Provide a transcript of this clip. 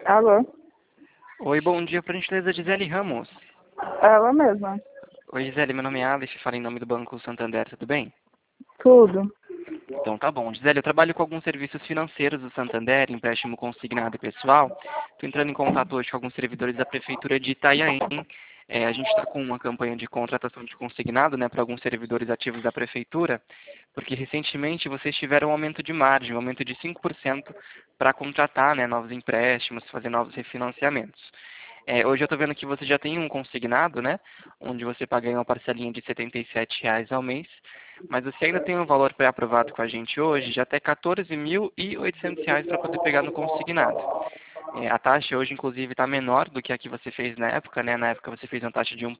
Alô? Oi, bom dia, por gentileza, Gisele Ramos. Ela mesma. Oi, Gisele, meu nome é Alice, falo em nome do Banco Santander, tudo bem? Tudo. Então tá bom. Gisele, eu trabalho com alguns serviços financeiros do Santander, empréstimo consignado e pessoal. Estou entrando em contato hoje com alguns servidores da Prefeitura de Itanhaém. A gente está com uma campanha de contratação de consignado, né, para alguns servidores ativos da Prefeitura, porque recentemente vocês tiveram um aumento de margem, um aumento de 5% para contratar, né, novos empréstimos, fazer novos refinanciamentos. Hoje eu estou vendo que você já tem um consignado, né? Onde você paga aí uma parcelinha de R$ 77 ao mês. Mas você ainda tem um valor pré-aprovado com a gente hoje de até R$ 14.800 para poder pegar no consignado. A taxa hoje, inclusive, está menor do que a que você fez na época, né? Na época você fez uma taxa de 1,5%.